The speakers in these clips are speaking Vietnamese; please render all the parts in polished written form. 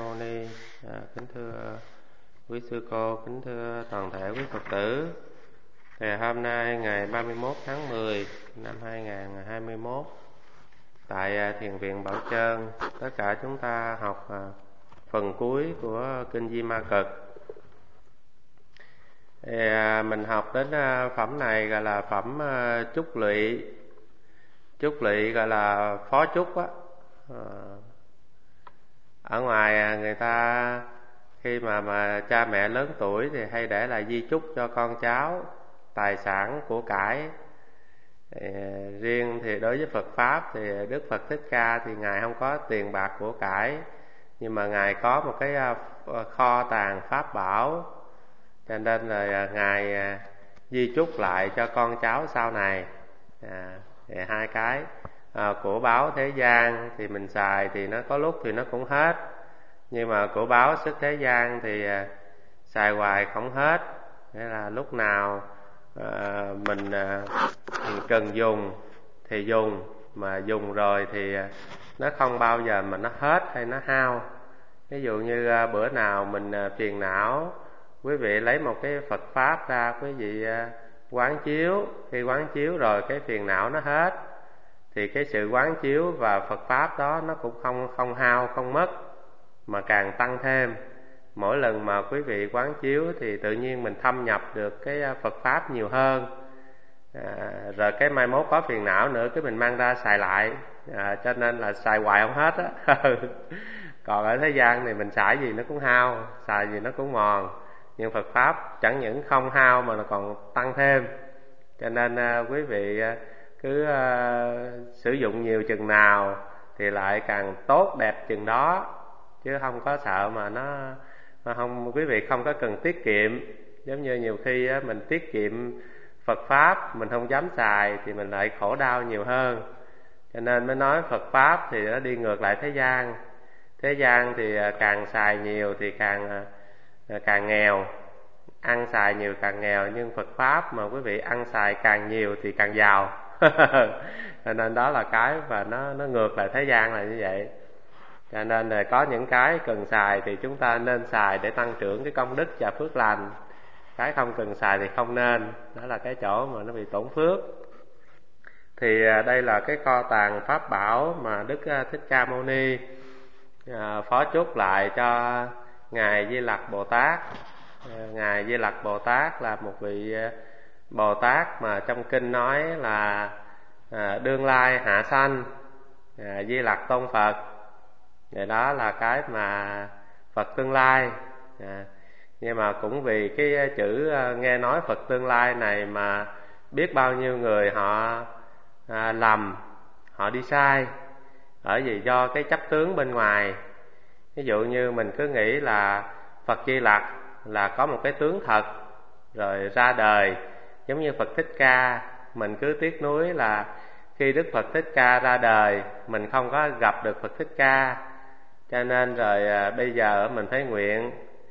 Mâu Ni. Kính thưa quý sư cô, kính thưa toàn thể quý Phật tử. Thì hôm nay ngày 31 tháng 10 năm 2021, tại Thiền viện Bảo Trơn, tất cả chúng ta học phần cuối của Kinh Di Ma Cực. Thì mình học đến phẩm này gọi là phẩm Chúc Lụy. Chúc Lụy gọi là phó chúc á. Ở ngoài người ta khi mà cha mẹ lớn tuổi thì hay để lại di chúc cho con cháu tài sản của cải. Riêng thì đối với Phật Pháp thì Đức Phật Thích Ca thì Ngài không có tiền bạc của cải, nhưng mà Ngài có một cái kho tàng Pháp bảo, cho nên là Ngài di chúc lại cho con cháu sau này. Hai cái của báo thế gian thì mình xài thì nó có lúc thì nó cũng hết, nhưng mà của báo xuất thế gian thì xài hoài không hết. Nghĩa là lúc nào mình cần dùng thì dùng, mà dùng rồi thì nó không bao giờ mà nó hết hay nó hao. Ví dụ như bữa nào mình phiền não, quý vị lấy một cái Phật Pháp ra, quý vị quán chiếu. Khi quán chiếu rồi cái phiền não nó hết, thì cái sự quán chiếu và Phật Pháp đó nó cũng không hao, không mất, mà càng tăng thêm. Mỗi lần mà quý vị quán chiếu thì tự nhiên mình thâm nhập được cái Phật Pháp nhiều hơn. Rồi cái mai mốt có phiền não nữa cái mình mang ra xài lại. Cho nên là xài hoài không hết á. Còn ở thế gian thì mình xài gì nó cũng hao, xài gì nó cũng mòn. Nhưng Phật Pháp chẳng những không hao mà nó còn tăng thêm. Cho nên quý vị cứ sử dụng nhiều chừng nào thì lại càng tốt đẹp chừng đó, chứ không có sợ mà nó không. Quý vị không có cần tiết kiệm. Giống như nhiều khi mình tiết kiệm Phật Pháp mình không dám xài thì mình lại khổ đau nhiều hơn. Cho nên mới nói Phật Pháp thì nó đi ngược lại thế gian. Thế gian thì càng xài nhiều thì càng nghèo, ăn xài nhiều càng nghèo. Nhưng Phật Pháp mà quý vị ăn xài càng nhiều thì càng giàu. Cho nên đó là cái và nó ngược lại thế gian là như vậy. Cho nên là có những cái cần xài thì chúng ta nên xài để tăng trưởng cái công đức và phước lành. Cái không cần xài thì không nên. Đó là cái chỗ mà nó bị tổn phước. Thì đây là cái kho tàng Pháp bảo mà Đức Thích Ca Mâu Ni phó chúc lại cho Ngài Di Lặc Bồ Tát. Ngài Di Lặc Bồ Tát là một vị Bồ Tát mà trong kinh nói là đương lai hạ sanh Di Lặc Tôn Phật. Vậy đó là cái mà Phật tương lai. Nhưng mà cũng vì cái chữ nghe nói Phật tương lai này mà biết bao nhiêu người họ lầm, họ đi sai. Bởi vì do cái chấp tướng bên ngoài. Ví dụ như mình cứ nghĩ là Phật Di Lặc là có một cái tướng thật rồi ra đời. Giống như Phật Thích Ca, mình cứ tiếc nuối là khi Đức Phật Thích Ca ra đời mình không có gặp được Phật Thích Ca. Cho nên rồi bây giờ mình phải nguyện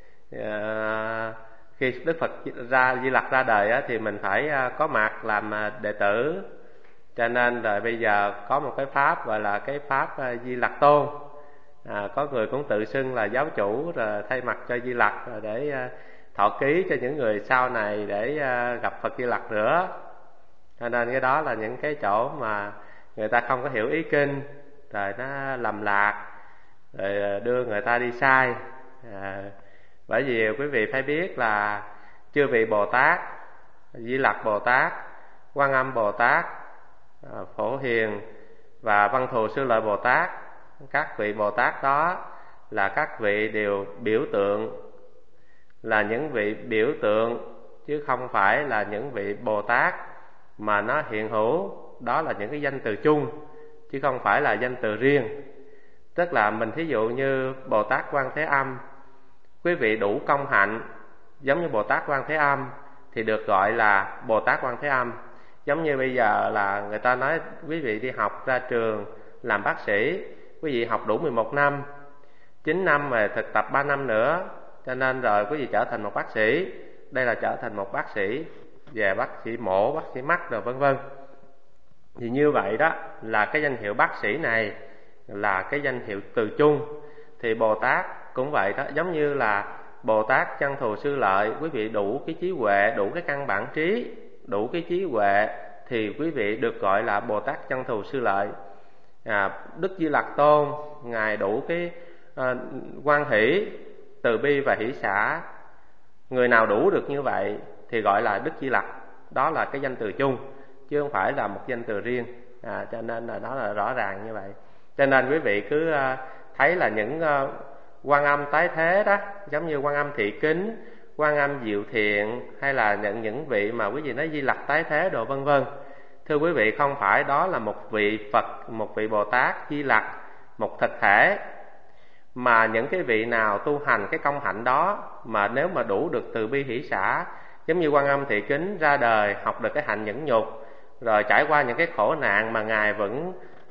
khi Đức Phật Di Lặc ra đời thì mình phải có mặt làm đệ tử. Cho nên rồi bây giờ có một cái Pháp gọi là cái Pháp Di Lặc Tôn. Có người cũng tự xưng là giáo chủ rồi thay mặt cho Di Lặc để thọ ký cho những người sau này để gặp Phật Di Lặc nữa. Cho nên cái đó là những cái chỗ mà người ta không có hiểu ý kinh, rồi nó lầm lạc, rồi đưa người ta đi sai. Bởi vì quý vị phải biết là chư vị Bồ Tát, Di Lặc Bồ Tát, Quan Âm Bồ Tát, Phổ Hiền và Văn Thù Sư Lợi Bồ Tát, các vị Bồ Tát đó là các vị đều biểu tượng, là những vị biểu tượng chứ không phải là những vị Bồ Tát mà nó hiện hữu. Đó là những cái danh từ chung chứ không phải là danh từ riêng. Tức là mình thí dụ như Bồ Tát Quan Thế Âm, quý vị đủ công hạnh giống như Bồ Tát Quan Thế Âm thì được gọi là Bồ Tát Quan Thế Âm. Giống như bây giờ là người ta nói quý vị đi học ra trường làm bác sĩ, quý vị học đủ 11 năm, 9 năm mà thực tập 3 năm nữa, cho nên rồi quý vị trở thành một bác sĩ. Đây là trở thành một bác sĩ về bác sĩ mổ, bác sĩ mắt rồi vân vân. Thì như vậy đó là cái danh hiệu bác sĩ này là cái danh hiệu từ chung. Thì Bồ Tát cũng vậy đó, giống như là Bồ Tát Chân Thù Sư Lợi, quý vị đủ cái trí huệ, đủ cái căn bản trí, đủ cái trí huệ thì quý vị được gọi là Bồ Tát Chân Thù Sư Lợi. Đức Di Lặc Tôn ngài đủ cái hoan hỷ, từ bi và hỷ xả. Người nào đủ được như vậy thì gọi là Đức Di Lặc. Đó là cái danh từ chung chứ không phải là một danh từ riêng. Cho nên là đó là rõ ràng như vậy. Cho nên quý vị cứ thấy là những Quan Âm tái thế đó, giống như Quan Âm Thị Kính, Quan Âm Diệu Thiện, hay là những vị mà quý vị nói Di Lặc tái thế đồ vân vân. Thưa quý vị, không phải đó là một vị Phật, một vị Bồ Tát Di Lặc, một thực thể, mà những cái vị nào tu hành cái công hạnh đó mà nếu mà đủ được từ bi hỷ xả, giống như Quan Âm Thị Kính ra đời học được cái hạnh nhẫn nhục, rồi trải qua những cái khổ nạn mà ngài vẫn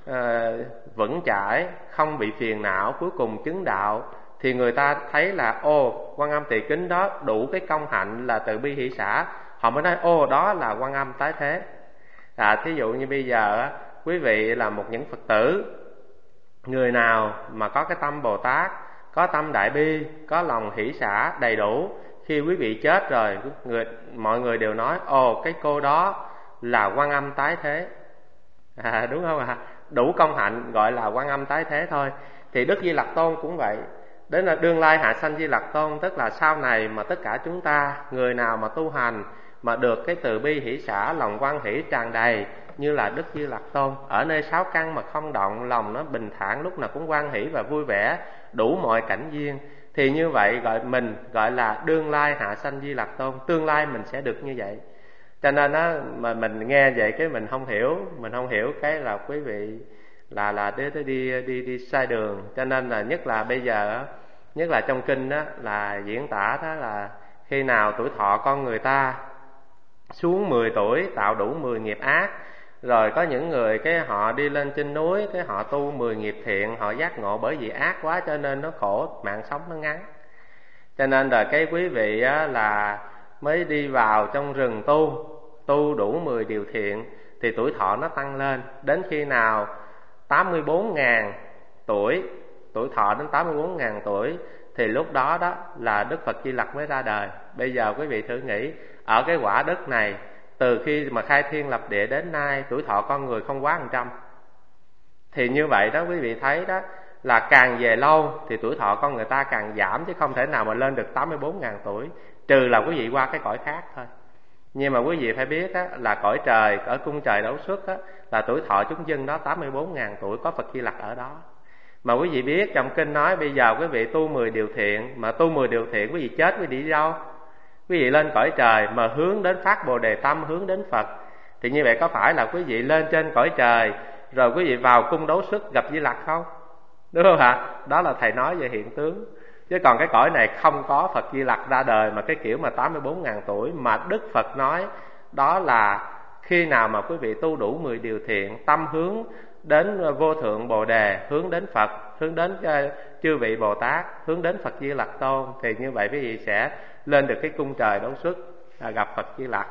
vững chãi, không bị phiền não, cuối cùng chứng đạo, thì người ta thấy là Quan Âm Thị Kính đó đủ cái công hạnh là từ bi hỷ xả, họ mới nói đó là Quan Âm tái thế. Thí dụ như bây giờ quý vị là một những Phật tử, người nào mà có cái tâm Bồ Tát, có tâm đại bi, có lòng hỷ xả đầy đủ, khi quý vị chết rồi, mọi người đều nói cái cô đó là Quan Âm tái thế. Đúng không ạ? Đủ công hạnh gọi là Quan Âm tái thế thôi. Thì Đức Di Lặc Tôn cũng vậy. Đến là đương lai hạ sanh Di Lặc Tôn, tức là sau này mà tất cả chúng ta, người nào mà tu hành mà được cái từ bi hỷ xả, lòng hoan hỷ tràn đầy như là Đức Di Lặc Tôn, ở nơi sáu căn mà không động, lòng nó bình thản, lúc nào cũng hoan hỷ và vui vẻ, đủ mọi cảnh duyên, thì như vậy mình gọi là đương lai hạ sanh Di Lặc Tôn. Tương lai mình sẽ được như vậy. Cho nên mà mình nghe vậy cái mình không hiểu cái là quý vị là đi sai đường. Cho nên là nhất là bây giờ, nhất là trong kinh đó là diễn tả đó là khi nào tuổi thọ con người ta xuống 10 tuổi tạo đủ 10 nghiệp ác, rồi có những người cái họ đi lên trên núi, cái họ tu 10 nghiệp thiện, họ giác ngộ, bởi vì ác quá cho nên nó khổ, mạng sống nó ngắn. Cho nên là cái quý vị là mới đi vào trong rừng tu đủ 10 điều thiện thì tuổi thọ nó tăng lên. Đến khi nào 84.000 tuổi, tuổi thọ đến 84.000 tuổi thì lúc đó là Đức Phật Di Lặc mới ra đời. Bây giờ quý vị thử nghĩ, ở cái quả đất này, từ khi mà khai thiên lập địa đến nay, tuổi thọ con người không quá 100. Thì như vậy đó, quý vị thấy đó là càng về lâu thì tuổi thọ con người ta càng giảm, chứ không thể nào mà lên được 84.000 tuổi, trừ là quý vị qua cái cõi khác thôi. Nhưng mà quý vị phải biết là cõi trời, ở cung trời Đấu Xuất là tuổi thọ chúng dân đó 84.000 tuổi, có Phật Di Lặc ở đó. Mà quý vị biết trong kinh nói bây giờ quý vị tu 10 điều thiện, mà tu 10 điều thiện quý vị chết quý vị đi đâu? Quý vị lên cõi trời mà hướng đến phát Bồ Đề tâm, hướng đến Phật. Thì như vậy có phải là quý vị lên trên cõi trời rồi quý vị vào cung Đấu Xuất gặp Di Lặc không? Đúng không ạ? Đó là thầy nói về hiện tướng. Chứ còn cái cõi này không có Phật Di Lặc ra đời mà cái kiểu mà 84.000 tuổi. Mà Đức Phật nói đó là khi nào mà quý vị tu đủ 10 điều thiện, tâm hướng đến vô thượng Bồ Đề, hướng đến Phật, hướng đến chư vị Bồ Tát, hướng đến Phật Di Lặc Tôn, thì như vậy quý vị sẽ lên được cái cung trời Đấu Xuất, gặp Phật Di Lặc.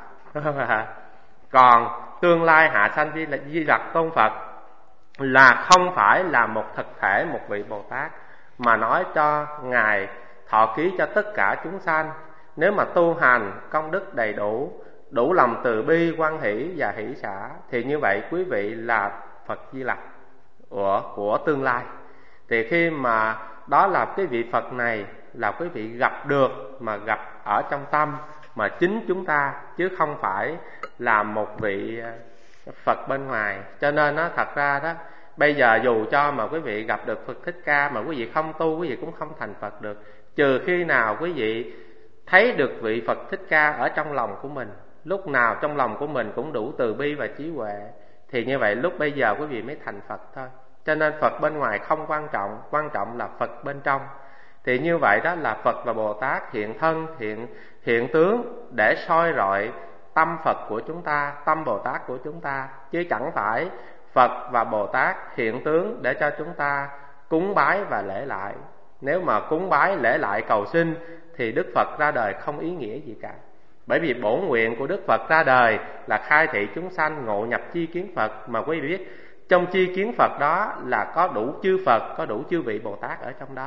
Còn tương lai hạ sanh Di Lặc Tôn Phật là không phải là một thực thể, một vị Bồ Tát, mà nói cho ngài thọ ký cho tất cả chúng sanh. Nếu mà tu hành công đức đầy đủ, đủ lòng từ bi, hoan hỷ và hỷ xả, thì như vậy quý vị là Phật Di Lặc của tương lai. Thì khi mà đó là cái vị Phật này là quý vị gặp được, mà gặp ở trong tâm mà chính chúng ta, chứ không phải là một vị Phật bên ngoài. Cho nên thật ra đó, bây giờ dù cho mà quý vị gặp được Phật Thích Ca mà quý vị không tu, quý vị cũng không thành Phật được, trừ khi nào quý vị thấy được vị Phật Thích Ca ở trong lòng của mình, lúc nào trong lòng của mình cũng đủ từ bi và trí huệ, thì như vậy lúc bây giờ quý vị mới thành Phật thôi. Cho nên Phật bên ngoài không quan trọng, quan trọng là Phật bên trong. Thì như vậy đó là Phật và Bồ Tát hiện thân, hiện tướng để soi rọi tâm Phật của chúng ta, tâm Bồ Tát của chúng ta, chứ chẳng phải Phật và Bồ Tát hiện tướng để cho chúng ta cúng bái và lễ lại. Nếu mà cúng bái lễ lại cầu xin thì Đức Phật ra đời không ý nghĩa gì cả. Bởi vì bổn nguyện của Đức Phật ra đời là khai thị chúng sanh ngộ nhập chi kiến Phật. Mà quý vị biết trong chi kiến Phật đó là có đủ chư Phật, có đủ chư vị Bồ Tát ở trong đó.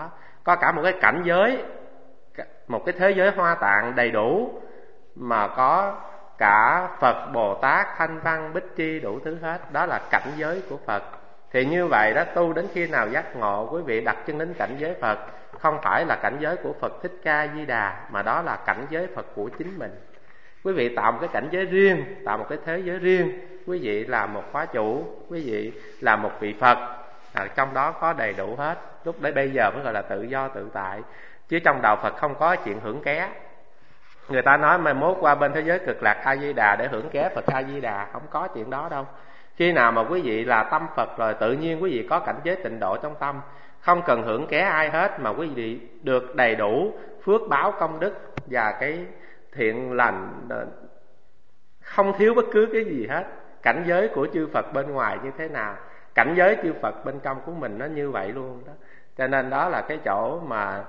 có cả một cái cảnh giới, một cái thế giới Hoa Tạng đầy đủ, mà có cả Phật, Bồ Tát, Thanh Văn, Bích Chi đủ thứ hết. Đó là cảnh giới của Phật. Thì như vậy đó, tu đến khi nào giác ngộ, quý vị đặt chân đến cảnh giới Phật, không phải là cảnh giới của Phật Thích Ca Di Đà, mà đó là cảnh giới Phật của chính mình. Quý vị tạo một cái cảnh giới riêng, tạo một cái thế giới riêng. Quý vị là một khóa chủ, quý vị là một vị Phật, trong đó có đầy đủ hết. Lúc đấy bây giờ mới gọi là tự do tự tại. Chứ trong đạo Phật không có chuyện hưởng ké. Người ta nói mai mốt qua bên thế giới cực lạc A Di Đà để hưởng ké Phật A Di Đà, không có chuyện đó đâu. Khi nào mà quý vị là tâm Phật rồi, tự nhiên quý vị có cảnh giới tịnh độ trong tâm, không cần hưởng ké ai hết, mà quý vị được đầy đủ phước báo công đức và cái thiện lành, không thiếu bất cứ cái gì hết. Cảnh giới của chư Phật bên ngoài như thế nào, cảnh giới chư Phật bên trong của mình nó như vậy luôn đó. Cho nên đó là cái chỗ mà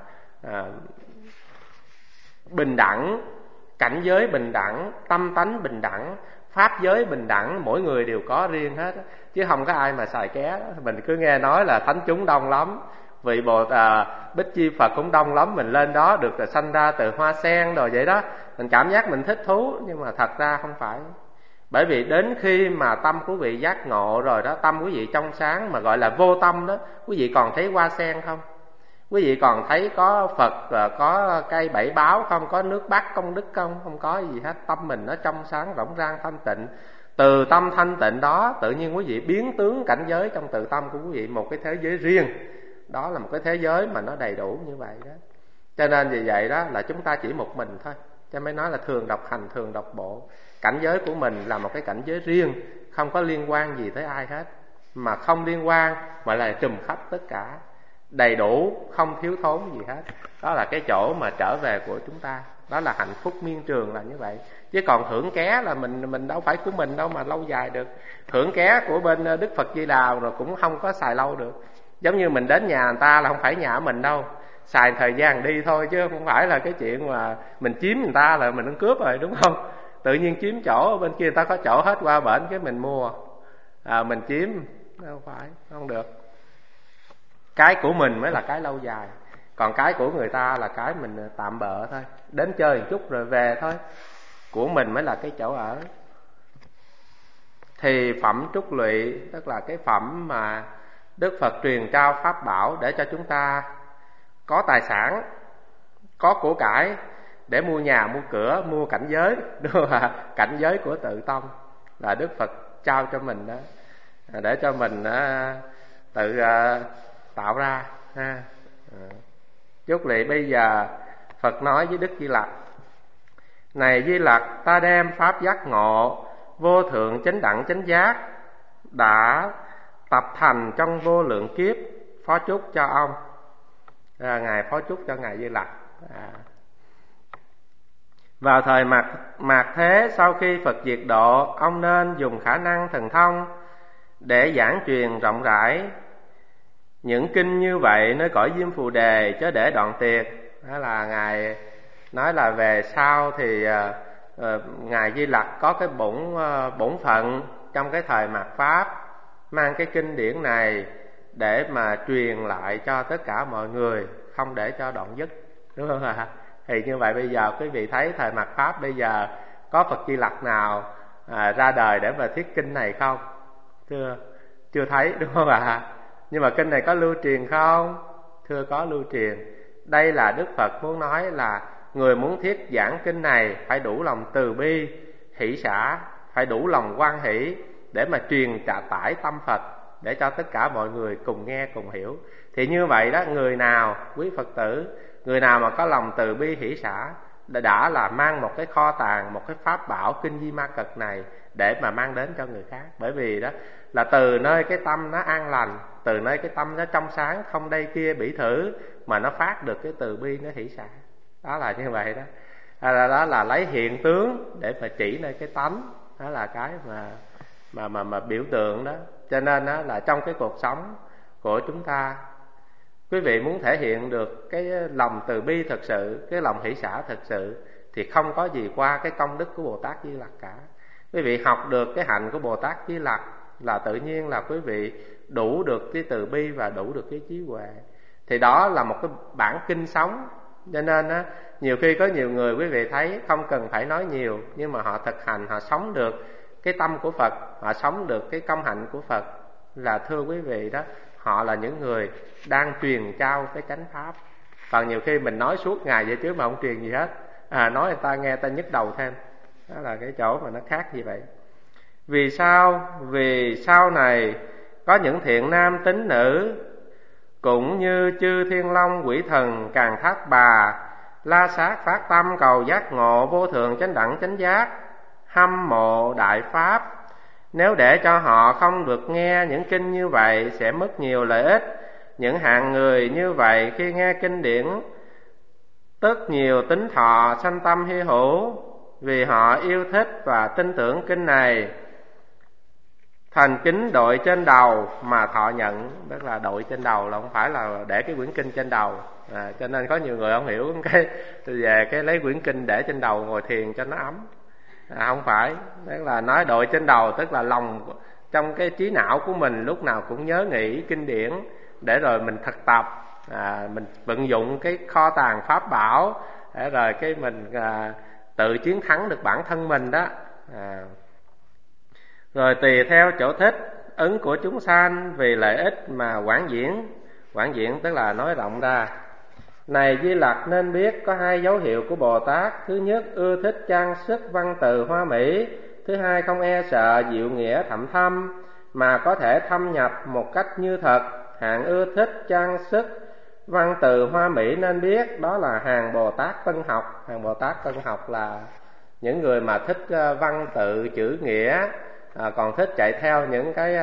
bình đẳng, cảnh giới bình đẳng, tâm tánh bình đẳng, pháp giới bình đẳng, mỗi người đều có riêng hết, chứ không có ai mà xài ké. Mình cứ nghe nói là thánh chúng đông lắm, vị Bích Chi Phật cũng đông lắm, mình lên đó được sanh ra từ hoa sen rồi vậy đó, mình cảm giác mình thích thú, nhưng mà thật ra không phải. Bởi vì đến khi mà tâm quý vị giác ngộ rồi đó, tâm quý vị trong sáng mà gọi là vô tâm đó, quý vị còn thấy hoa sen không? Quý vị còn thấy có Phật, có cây bảy báo không? Có nước Bắc công đức không? Không có gì hết. Tâm mình nó trong sáng rỗng rang thanh tịnh. Từ tâm thanh tịnh đó, tự nhiên quý vị biến tướng cảnh giới trong tự tâm của quý vị một cái thế giới riêng. Đó là một cái thế giới mà nó đầy đủ như vậy đó. Cho nên vì vậy đó là chúng ta chỉ một mình thôi, cho mới nói là thường độc hành, thường độc bộ. Cảnh giới của mình là một cái cảnh giới riêng, không có liên quan gì tới ai hết. Mà không liên quan mà là trùm khắp tất cả, đầy đủ, không thiếu thốn gì hết. Đó là cái chỗ mà trở về của chúng ta. Đó là hạnh phúc miên trường là như vậy. Chứ còn hưởng ké là mình đâu phải của mình đâu mà lâu dài được. Hưởng ké của bên Đức Phật Di Đà rồi cũng không có xài lâu được. Giống như mình đến nhà người ta là không phải nhà của mình đâu, xài thời gian đi thôi, chứ không phải là cái chuyện mà mình chiếm người ta là mình đang cướp rồi, đúng không? Tự nhiên chiếm chỗ, bên kia người ta có chỗ hết, qua bển cái mình mua, mình chiếm, không phải, không được. Cái của mình mới là cái lâu dài, còn cái của người ta là cái mình tạm bợ thôi, đến chơi một chút rồi về thôi. Của mình mới là cái chỗ ở. Thì phẩm trúc lụy, tức là cái phẩm mà Đức Phật truyền trao pháp bảo để cho chúng ta có tài sản, có của cải để mua nhà, mua cửa, mua cảnh giới, đúng không ạ? Cảnh giới của tự tâm là Đức Phật trao cho mình đó, để cho mình tự tạo ra ha. Chúc lị bây giờ Phật nói với Đức Di Lặc: này Di Lặc, ta đem pháp giác ngộ vô thượng chánh đẳng chánh giác đã tập thành trong vô lượng kiếp, phó chúc cho ông. Ngài phó chúc cho ngài Di Lặc. Vào thời mạt thế, sau khi Phật diệt độ, ông nên dùng khả năng thần thông để giảng truyền rộng rãi những kinh như vậy nơi cõi Diêm Phù Đề, chớ để đoạn tiệt. Đó là ngài nói là về sau thì ngài Di Lặc có cái bổn phận trong cái thời mạt pháp, mang cái kinh điển này để mà truyền lại cho tất cả mọi người, không để cho đoạn dứt, đúng không ạ? Thì như vậy bây giờ quý vị thấy thời mạt pháp bây giờ có Phật Di Lặc nào ra đời để mà thuyết kinh này không? Chưa thấy, đúng không ạ? Nhưng mà kinh này có lưu truyền không? Thưa, có lưu truyền. Đây là Đức Phật muốn nói là người muốn thuyết giảng kinh này phải đủ lòng từ bi, hỷ xả, phải đủ lòng hoan hỷ để mà truyền trả tải tâm Phật, để cho tất cả mọi người cùng nghe cùng hiểu. Thì như vậy đó, người nào, quý Phật tử, người nào mà có lòng từ bi hỷ xả đã là mang một cái kho tàng, một cái pháp bảo kinh Di Ma Cật này để mà mang đến cho người khác. Bởi vì đó là từ nơi cái tâm nó an lành, từ nơi cái tâm nó trong sáng, không đây kia bỉ thử, mà nó phát được cái từ bi, nó hỷ xả. Đó là như vậy đó. Đó là lấy hiện tướng để mà chỉ nơi cái tánh. Đó là cái mà biểu tượng đó. Cho nên đó là trong cái cuộc sống của chúng ta, quý vị muốn thể hiện được cái lòng từ bi thật sự, cái lòng hỷ xả thật sự, thì không có gì qua cái công đức của Bồ Tát Di Lặc cả. Quý vị học được cái hạnh của Bồ Tát Di Lặc là tự nhiên là quý vị đủ được cái từ bi và đủ được cái trí huệ. thì đó là một cái bản kinh sống. Cho nên á, nhiều khi có nhiều người quý vị thấy không cần phải nói nhiều, nhưng mà họ thực hành, họ sống được cái tâm của Phật, họ sống được cái công hạnh của Phật, là thưa quý vị đó, họ là những người đang truyền trao cái chánh pháp. Còn nhiều khi mình nói suốt ngày vậy chứ mà không truyền gì hết, nói người ta nghe ta nhức đầu thêm. Đó là cái chỗ mà nó khác như vậy. Vì sao? Vì sau này có những thiện nam tín nữ cũng như chư thiên long quỷ thần càn thác bà la sát phát tâm cầu giác ngộ vô thượng chánh đẳng chánh giác, hâm mộ đại pháp. Nếu để cho họ không được nghe những kinh như vậy sẽ mất nhiều lợi ích. Những hạng người như vậy khi nghe kinh điển tức nhiều tính thọ, sanh tâm hy hữu, vì họ yêu thích và tin tưởng kinh này, thành kính đội trên đầu mà thọ nhận. Tức là đội trên đầu là không phải là để cái quyển kinh trên đầu, cho nên có nhiều người không hiểu cái về cái lấy quyển kinh để trên đầu ngồi thiền cho nó ấm. Không phải, tức là nói đội trên đầu, tức là lòng trong cái trí não của mình lúc nào cũng nhớ nghĩ kinh điển, để rồi mình thực tập, mình vận dụng cái kho tàng pháp bảo, để rồi cái mình tự chiến thắng được bản thân mình đó. Rồi tùy theo chỗ thích ứng của chúng sanh, vì lợi ích mà quảng diễn tức là nói rộng ra. Này Di Lặc nên biết có hai dấu hiệu của Bồ Tát. Thứ nhất, ưa thích trang sức văn từ hoa mỹ. Thứ hai, không e sợ diệu nghĩa thậm thâm, mà có thể thâm nhập một cách như thật. Hạng ưa thích trang sức văn từ hoa mỹ nên biết đó là hàng Bồ Tát Tân học. Hàng Bồ Tát Tân học là những người mà thích văn tự chữ nghĩa, còn thích chạy theo những cái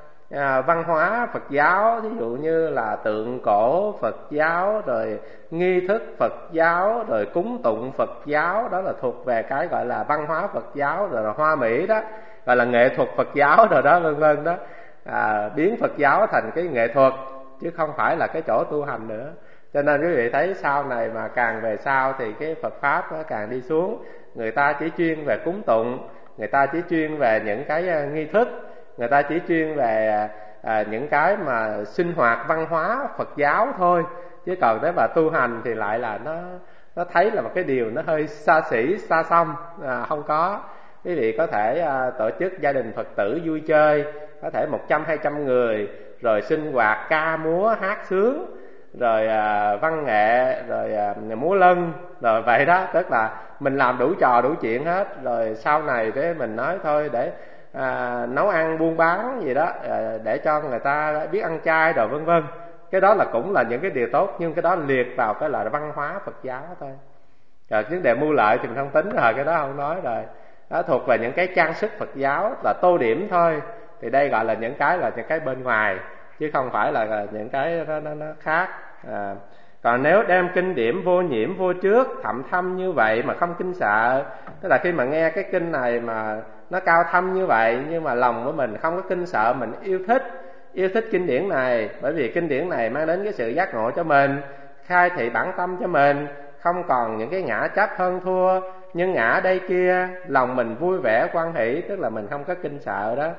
văn hóa Phật giáo, ví dụ như là tượng cổ Phật giáo, rồi nghi thức Phật giáo, rồi cúng tụng Phật giáo. Đó là thuộc về cái gọi là văn hóa Phật giáo, rồi là hoa mỹ đó, gọi là nghệ thuật Phật giáo rồi đó, vân vân đó. Biến Phật giáo thành cái nghệ thuật chứ không phải là cái chỗ tu hành nữa. Cho nên quý vị thấy sau này mà càng về sau thì cái Phật pháp nó càng đi xuống. Người ta chỉ chuyên về cúng tụng, người ta chỉ chuyên về những cái nghi thức, người ta chỉ chuyên về những cái mà sinh hoạt văn hóa Phật giáo thôi. Chứ còn nếu mà tu hành thì lại là nó thấy là một cái điều nó hơi xa xỉ, xa xăm. Không có. Quý vị có thể tổ chức gia đình Phật tử vui chơi, có thể 100-200 người, rồi sinh hoạt ca múa hát sướng, rồi văn nghệ, rồi múa lân, rồi vậy đó. Tức là mình làm đủ trò đủ chuyện hết. Rồi sau này để mình nói thôi, để nấu ăn buôn bán gì đó, để cho người ta biết ăn chay rồi vân vân. Cái đó là cũng là những cái điều tốt, nhưng cái đó liệt vào cái là văn hóa Phật giáo thôi. Rồi vấn đề mưu lợi thì mình không tính rồi, cái đó không nói rồi. Đó thuộc về những cái trang sức Phật giáo, là tô điểm thôi. Thì đây gọi là những cái bên ngoài, chứ không phải là những cái nó khác. Còn nếu đem kinh điển vô nhiễm vô trước thậm thâm như vậy mà không kinh sợ, tức là khi mà nghe cái kinh này mà nó cao thâm như vậy, nhưng mà lòng của mình không có kinh sợ, mình yêu thích kinh điển này, bởi vì kinh điển này mang đến cái sự giác ngộ cho mình, khai thị bản tâm cho mình, không còn những cái ngã chấp hơn thua, nhưng ngã đây kia, lòng mình vui vẻ quan hỷ, tức là mình không có kinh sợ đó.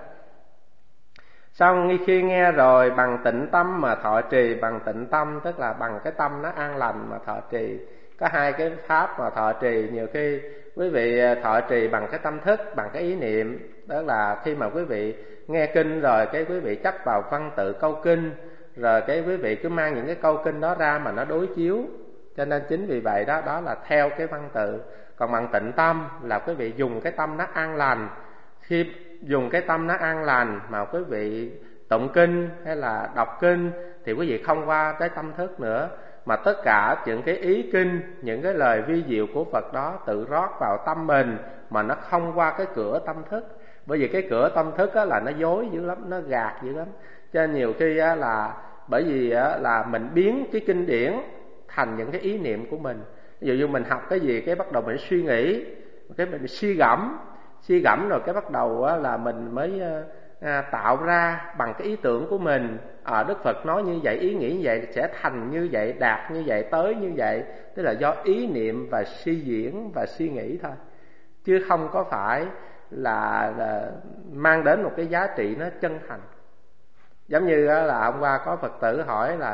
Xong khi nghe rồi bằng tịnh tâm mà thọ trì. Bằng tịnh tâm tức là bằng cái tâm nó an lành mà thọ trì. Có hai cái pháp mà thọ trì. Nhiều khi quý vị thọ trì bằng cái tâm thức, bằng cái ý niệm. Đó là khi mà quý vị nghe kinh rồi, cái quý vị chấp vào văn tự câu kinh, rồi cái quý vị cứ mang những cái câu kinh đó ra mà nó đối chiếu. Cho nên chính vì vậy đó là theo cái văn tự. Còn bằng tịnh tâm là quý vị dùng cái tâm nó an lành. Khi dùng cái tâm nó an lành mà quý vị tụng kinh hay là đọc kinh thì quý vị không qua cái tâm thức nữa, mà tất cả những cái ý kinh, những cái lời vi diệu của Phật đó tự rót vào tâm mình, mà nó không qua cái cửa tâm thức. Bởi vì cái cửa tâm thức là nó dối dữ lắm, nó gạt dữ lắm. Cho nên nhiều khi là bởi vì là mình biến cái kinh điển thành những cái ý niệm của mình. Ví dụ như mình học cái gì cái bắt đầu mình suy nghĩ, cái mình suy gẫm rồi cái bắt đầu là mình mới tạo ra bằng cái ý tưởng của mình. Đức Phật nói như vậy, ý nghĩ như vậy sẽ thành như vậy, đạt như vậy, tới như vậy. Tức là do ý niệm và suy diễn và suy nghĩ thôi, chứ không có phải là mang đến một cái giá trị nó chân thành. Giống như là hôm qua có Phật tử hỏi là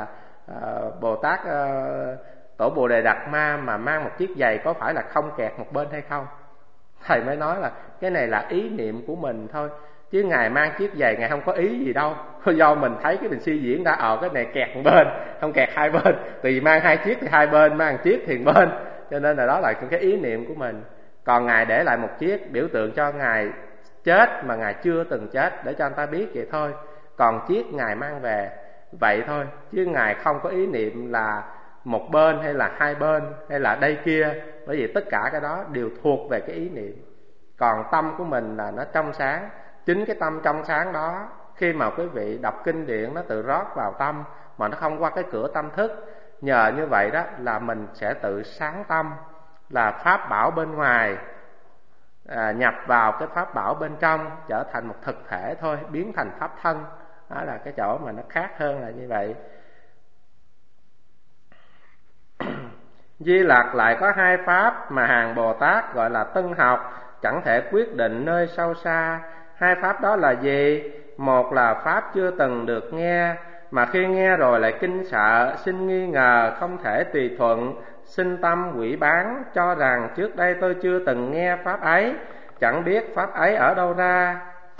Bồ Tát Tổ Bồ Đề Đạt Ma mà mang một chiếc giày có phải là không kẹt một bên hay không? Thầy mới nói là cái này là ý niệm của mình thôi, chứ Ngài mang chiếc giày Ngài không có ý gì đâu. Do mình thấy cái mình suy diễn ra cái này kẹt một bên, không kẹt hai bên, tùy mang hai chiếc thì hai bên, mang chiếc thì bên, cho nên là đó là cái ý niệm của mình. Còn Ngài để lại một chiếc biểu tượng cho Ngài chết mà Ngài chưa từng chết, để cho người ta biết vậy thôi. Còn chiếc Ngài mang về vậy thôi, chứ Ngài không có ý niệm là một bên hay là hai bên hay là đây kia, bởi vì tất cả cái đó đều thuộc về cái ý niệm. Còn tâm của mình là nó trong sáng. Chính cái tâm trong sáng đó, khi mà quý vị đọc kinh điển nó tự rót vào tâm mà nó không qua cái cửa tâm thức, nhờ như vậy đó là mình sẽ tự sáng tâm, là pháp bảo bên ngoài nhập vào cái pháp bảo bên trong, trở thành một thực thể thôi, biến thành pháp thân. Đó là cái chỗ mà nó khác hơn là như vậy. Di Lặc lại có hai pháp mà hàng Bồ Tát gọi là tân học, chẳng thể quyết định nơi sâu xa. Hai pháp đó là gì? Một là pháp chưa từng được nghe, mà khi nghe rồi lại kinh sợ, sinh nghi ngờ, không thể tùy thuận, sinh tâm quỷ bán, cho rằng trước đây tôi chưa từng nghe pháp ấy, chẳng biết pháp ấy ở đâu ra.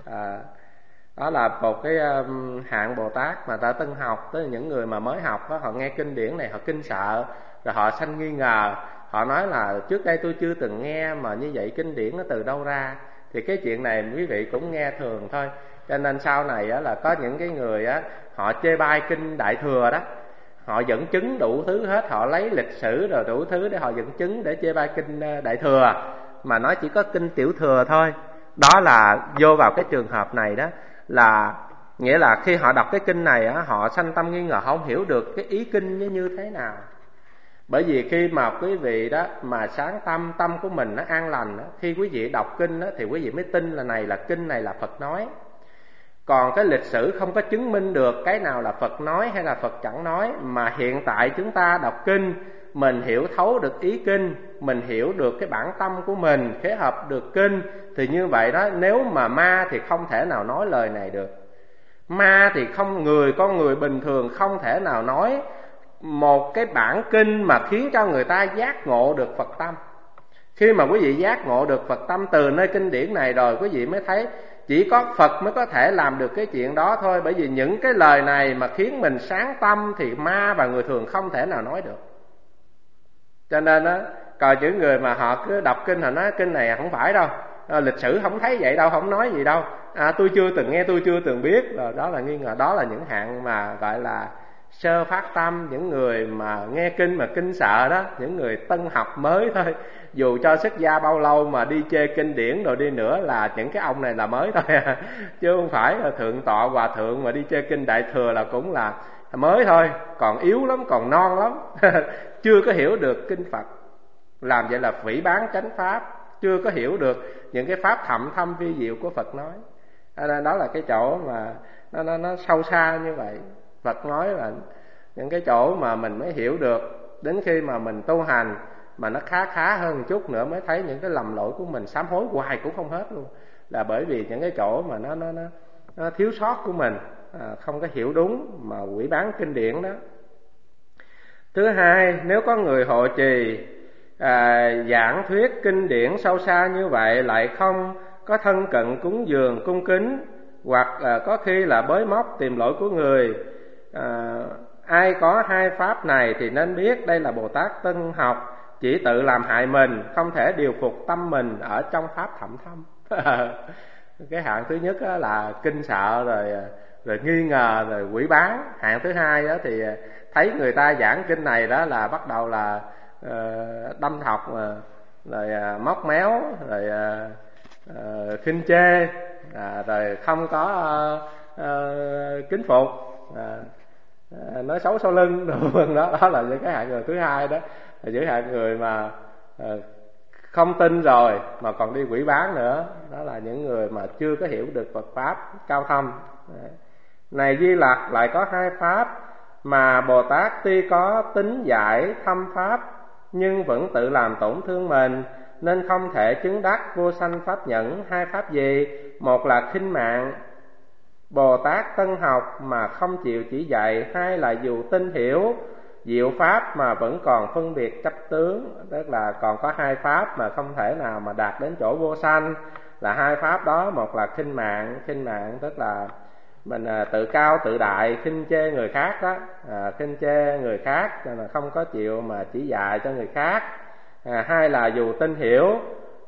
Đó là một cái hạng Bồ Tát mà ta tân học, tức là những người mà mới học đó, họ nghe kinh điển này họ kinh sợ, rồi họ sanh nghi ngờ, họ nói là trước đây tôi chưa từng nghe, mà như vậy kinh điển nó từ đâu ra. Thì cái chuyện này quý vị cũng nghe thường thôi. Cho nên sau này là có những cái người họ chê bai kinh Đại Thừa đó, họ dẫn chứng đủ thứ hết, họ lấy lịch sử rồi đủ thứ để họ dẫn chứng để chê bai kinh Đại Thừa, mà nói chỉ có kinh Tiểu Thừa thôi. Đó là vô vào cái trường hợp này đó, là nghĩa là khi họ đọc cái kinh này họ sanh tâm nghi ngờ, không hiểu được cái ý kinh như thế nào. Bởi vì khi mà quý vị đó mà sáng tâm của mình nó an lành đó, khi quý vị đọc kinh đó, thì quý vị mới tin là kinh này là Phật nói. Còn cái lịch sử không có chứng minh được cái nào là Phật nói hay là Phật chẳng nói, mà hiện tại chúng ta đọc kinh, mình hiểu thấu được ý kinh, mình hiểu được cái bản tâm của mình, khế hợp được kinh, thì như vậy đó, nếu mà ma thì không thể nào nói lời này được. Ma thì con người bình thường không thể nào nói một cái bản kinh mà khiến cho người ta giác ngộ được Phật tâm. Khi mà quý vị giác ngộ được Phật tâm từ nơi kinh điển này rồi, quý vị mới thấy chỉ có Phật mới có thể làm được cái chuyện đó thôi. Bởi vì những cái lời này mà khiến mình sáng tâm thì ma và người thường không thể nào nói được. Cho nên còn những người mà họ cứ đọc kinh, họ nói kinh này không phải đâu, lịch sử không thấy vậy đâu, không nói gì đâu, tôi chưa từng nghe, tôi chưa từng biết, rồi đó là nghi ngờ. Đó là những hạng mà gọi là sơ phát tâm, những người mà nghe kinh mà kinh sợ đó, những người tân học mới thôi. Dù cho xuất gia bao lâu mà đi chê kinh điển rồi đi nữa là những cái ông này là mới thôi chứ không phải là thượng tọa hòa thượng mà đi chê kinh Đại Thừa là cũng là mới thôi, còn yếu lắm, còn non lắm chưa có hiểu được kinh Phật. Làm vậy là phỉ báng chánh pháp, chưa có hiểu được những cái pháp thậm thâm vi diệu của Phật nói. Đó là cái chỗ mà nó sâu xa như vậy. Phật nói là những cái chỗ mà mình mới hiểu được, đến khi mà mình tu hành mà nó khá hơn một chút nữa mới thấy những cái lầm lỗi của mình, sám hối hoài cũng không hết luôn. Là bởi vì những cái chỗ mà nó thiếu sót của mình, không có hiểu đúng mà quỷ bán kinh điển đó. Thứ hai, nếu có người hộ trì giảng thuyết kinh điển sâu xa như vậy lại không có thân cận cúng dường cung kính, hoặc có khi là bới móc tìm lỗi của người, ai có hai pháp này thì nên biết đây là Bồ Tát tân học, chỉ tự làm hại mình, không thể điều phục tâm mình ở trong pháp thậm thâm cái hạng thứ nhất là kinh sợ, rồi nghi ngờ, rồi quỷ bán. Hạng thứ hai đó thì thấy người ta giảng kinh này đó là bắt đầu là đâm thọc, rồi móc méo, rồi khinh chê, rồi không có kính phục, nói xấu sau lưng đó là những cái hạng người thứ hai đó. Là những hạng người mà không tin rồi mà còn đi quỷ bán nữa, đó là những người mà chưa có hiểu được Phật pháp cao thâm. Này Di Lặc, lại có hai pháp mà Bồ Tát tuy có tính giải thâm pháp nhưng vẫn tự làm tổn thương mình, nên không thể chứng đắc vô sanh pháp nhẫn. Hai pháp gì? Một là khinh mạng Bồ Tát tân học mà không chịu chỉ dạy, hay là dù tin hiểu diệu pháp mà vẫn còn phân biệt chấp tướng. Tức là còn có hai pháp mà không thể nào mà đạt đến chỗ vô sanh. Là hai pháp đó, một là khinh mạng tức là mình tự cao tự đại, khinh chê người khác đó, khinh chê người khác là không có chịu mà chỉ dạy cho người khác. Hai là dù tin hiểu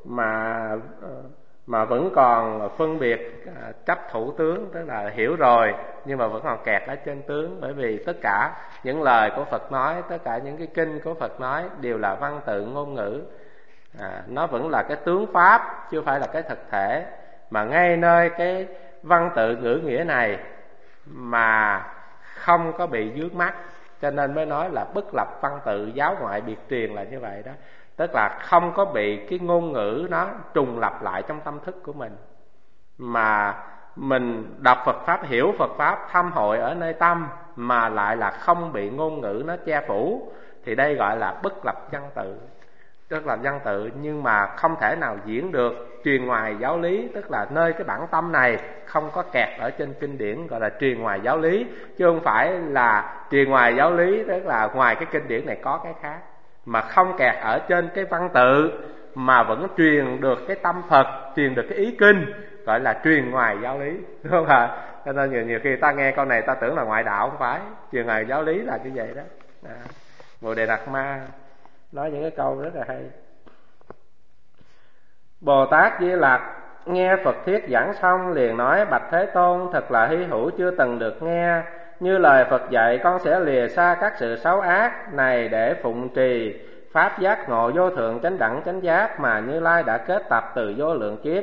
mà vẫn còn phân biệt chấp thủ tướng, tức là hiểu rồi nhưng mà vẫn còn kẹt ở trên tướng. Bởi vì tất cả những lời của Phật nói, tất cả những cái kinh của Phật nói đều là văn tự ngôn ngữ, nó vẫn là cái tướng pháp chứ phải là cái thực thể. Mà ngay nơi cái văn tự ngữ nghĩa này mà không có bị vướng mắc, cho nên mới nói là bất lập văn tự giáo ngoại biệt truyền là như vậy đó. Tức là không có bị cái ngôn ngữ nó trùng lặp lại trong tâm thức của mình, mà mình đọc Phật Pháp, hiểu Phật Pháp, thâm hội ở nơi tâm, mà lại là không bị ngôn ngữ nó che phủ, thì đây gọi là bất lập văn tự. Tức là văn tự nhưng mà không thể nào diễn được truyền ngoài giáo lý, tức là nơi cái bản tâm này không có kẹt ở trên kinh điển, gọi là truyền ngoài giáo lý, chứ không phải là truyền ngoài giáo lý tức là ngoài cái kinh điển này có cái khác, mà không kẹt ở trên cái văn tự mà vẫn truyền được cái tâm Phật, truyền được cái ý kinh, gọi là truyền ngoài giáo lý, đúng không ạ? Cho nên nhiều khi ta nghe câu này ta tưởng là ngoại đạo, không phải. Truyền ngoài giáo lý là như vậy đó. Bồ Đề Đạt Ma nói những cái câu rất là hay. Bồ Tát Di Lặc nghe Phật thuyết giảng xong liền nói: Bạch Thế Tôn, thật là hy hữu chưa từng được nghe. Như lời Phật dạy, con sẽ lìa xa các sự xấu ác này để phụng trì pháp giác ngộ vô thượng chánh đẳng chánh giác mà Như Lai đã kết tập từ vô lượng kiếp.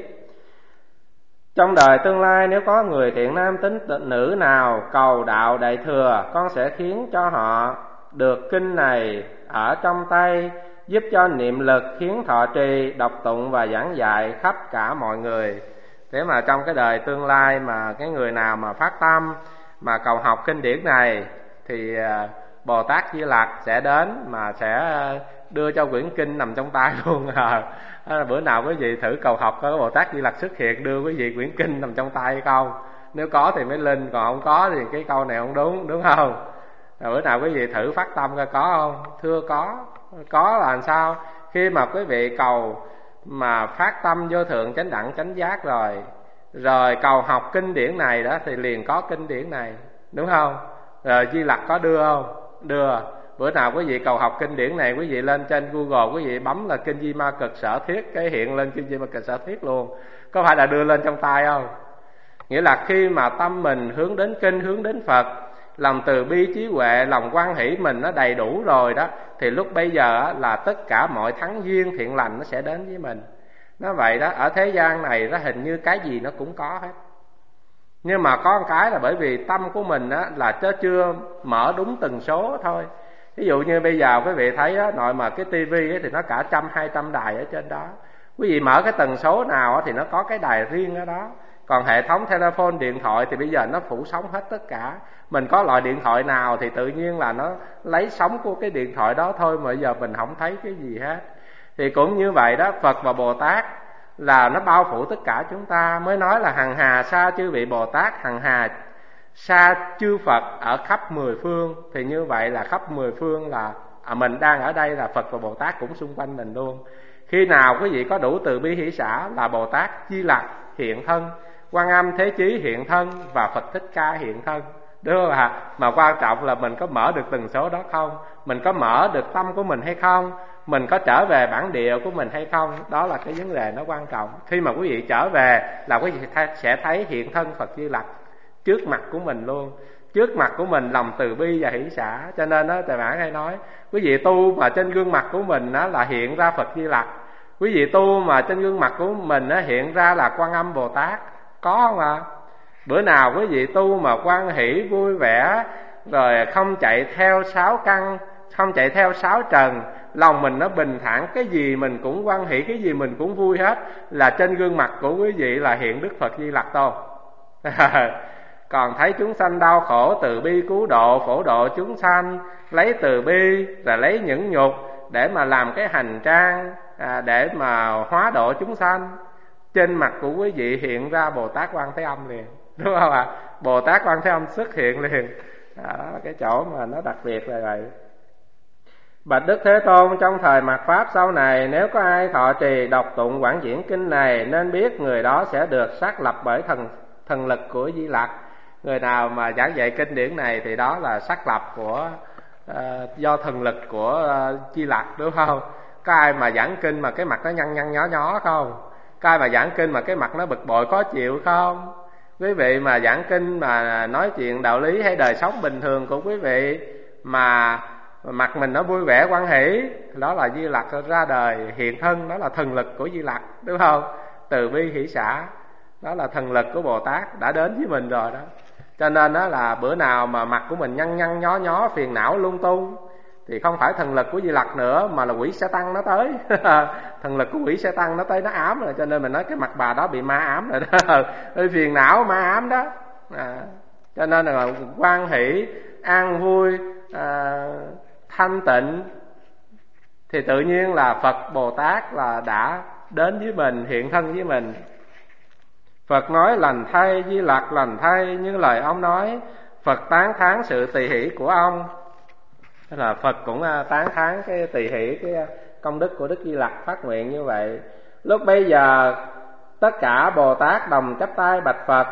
Trong đời tương lai, nếu có người thiện nam tín nữ nào cầu đạo đại thừa, con sẽ khiến cho họ được kinh này ở trong tay, giúp cho niệm lực khiến thọ trì, đọc tụng và giảng dạy khắp cả mọi người. Thế mà trong cái đời tương lai mà cái người nào mà phát tâm mà cầu học kinh điển này thì Bồ Tát Di Lặc sẽ đến mà sẽ đưa cho quyển kinh nằm trong tay luôn. Bữa nào quý vị thử cầu học có Bồ Tát Di Lặc xuất hiện đưa quý vị quyển kinh nằm trong tay hay không? Nếu có thì mới linh, còn không có thì cái câu này không đúng, đúng không? Bữa nào quý vị thử phát tâm coi có không? Thưa có là làm sao? Khi mà quý vị cầu mà phát tâm vô thượng chánh đẳng chánh giác rồi cầu học kinh điển này đó thì liền có kinh điển này, đúng không? Rồi Di Lặc có đưa không? Đưa. Bữa nào quý vị cầu học kinh điển này, quý vị lên trên Google quý vị bấm là kinh Di Ma Cực Sở Thuyết, cái hiện lên kinh Di Ma Cực Sở Thuyết luôn. Có phải là đưa lên trong tay không? Nghĩa là khi mà tâm mình hướng đến kinh, hướng đến Phật, lòng từ bi trí huệ, lòng hoan hỷ mình nó đầy đủ rồi đó, thì lúc bây giờ là tất cả mọi thắng duyên thiện lành nó sẽ đến với mình. Nó vậy đó, ở thế gian này nó hình như cái gì nó cũng có hết. Nhưng mà có một cái là bởi vì tâm của mình á là chưa mở đúng tần số thôi. Ví dụ như bây giờ quý vị thấy á, nội mà cái tivi thì nó cả 100-200 đài ở trên đó. Quý vị mở cái tần số nào thì nó có cái đài riêng ở đó. Còn hệ thống telephone, điện thoại thì bây giờ nó phủ sóng hết tất cả. Mình có loại điện thoại nào thì tự nhiên là nó lấy sóng của cái điện thoại đó thôi, mà bây giờ mình không thấy cái gì hết. Thì cũng như vậy đó, Phật và Bồ Tát là nó bao phủ tất cả chúng ta. Mới nói là hằng hà sa chư vị Bồ Tát, hằng hà sa chư Phật ở khắp 10 phương. Thì như vậy là khắp 10 phương là mình đang ở đây, là Phật và Bồ Tát cũng xung quanh mình luôn. Khi nào quý vị có đủ từ bi hỷ xả là Bồ Tát Di Lặc hiện thân, Quan Âm Thế Chí hiện thân và Phật Thích Ca hiện thân, đúng không ạ? Mà quan trọng là mình có mở được tần số đó không? Mình có mở được tâm của mình hay không? Mình có trở về bản địa của mình hay không? Đó là cái vấn đề nó quan trọng. Khi mà quý vị trở về là quý vị sẽ thấy hiện thân Phật Di Lặc trước mặt của mình luôn. Trước mặt của mình lòng từ bi và hỷ xả. Cho nên đó Thầy Bản hay nói, quý vị tu mà trên gương mặt của mình đó là hiện ra Phật Di Lặc. Quý vị tu mà trên gương mặt của mình đó hiện ra là Quan Âm Bồ Tát. Có không ạ? Bữa nào quý vị tu mà hoan hỷ vui vẻ, rồi không chạy theo sáu căn, không chạy theo sáu trần, lòng mình nó bình thản, cái gì mình cũng hoan hỷ, cái gì mình cũng vui hết, là trên gương mặt của quý vị là hiện Đức Phật Di Lặc thôi. Còn thấy chúng sanh đau khổ, từ bi cứu độ, phổ độ chúng sanh, lấy từ bi là lấy những nhục để mà làm cái hành trang, để mà hóa độ chúng sanh. Trên mặt của quý vị hiện ra Bồ Tát Quan Thế Âm liền, đúng không ạ? Bồ Tát Quan Thế Âm xuất hiện liền. Đó là cái chỗ mà nó đặc biệt là vậy. Bạch Đức Thế Tôn, trong thời mạt Pháp sau này, nếu có ai thọ trì đọc tụng quảng diễn kinh này, nên biết người đó sẽ được xác lập bởi thần lực của Di Lặc. Người nào mà giảng dạy kinh điển này thì đó là xác lập của do thần lực của Di Lặc, đúng không? Có ai mà giảng kinh mà cái mặt nó nhăn nhăn nhó nhó không? Có ai mà giảng kinh mà cái mặt nó bực bội khó chịu không? Quý vị mà giảng kinh mà nói chuyện đạo lý hay đời sống bình thường của quý vị mà mặt mình nó vui vẻ hoan hỷ, đó là Di Lặc ra đời hiện thân, đó là thần lực của Di Lặc, đúng không? Từ bi hỷ xả, đó là thần lực của Bồ Tát đã đến với mình rồi đó. Cho nên đó là bữa nào mà mặt của mình nhăn nhăn nhó nhó, phiền não lung tung thì không phải thần lực của Di Lặc nữa, mà là quỷ sa tăng nó tới. Thần lực của quỷ sa tăng nó tới, nó ám rồi. Cho nên mình nói cái mặt bà đó bị ma ám rồi đó. Phiền não ma ám đó. Cho nên là hoan hỷ, an vui, thanh tịnh thì tự nhiên là Phật Bồ Tát là đã đến với mình, hiện thân với mình. Phật nói lành thay, Di Lặc lành thay, như lời ông nói. Phật tán thán sự tỳ hỷ của ông. Tức là Phật cũng tán thán cái tỳ hỷ, cái công đức của Đức Di Lặc phát nguyện như vậy. Lúc bây giờ tất cả Bồ Tát đồng chắp tay bạch Phật: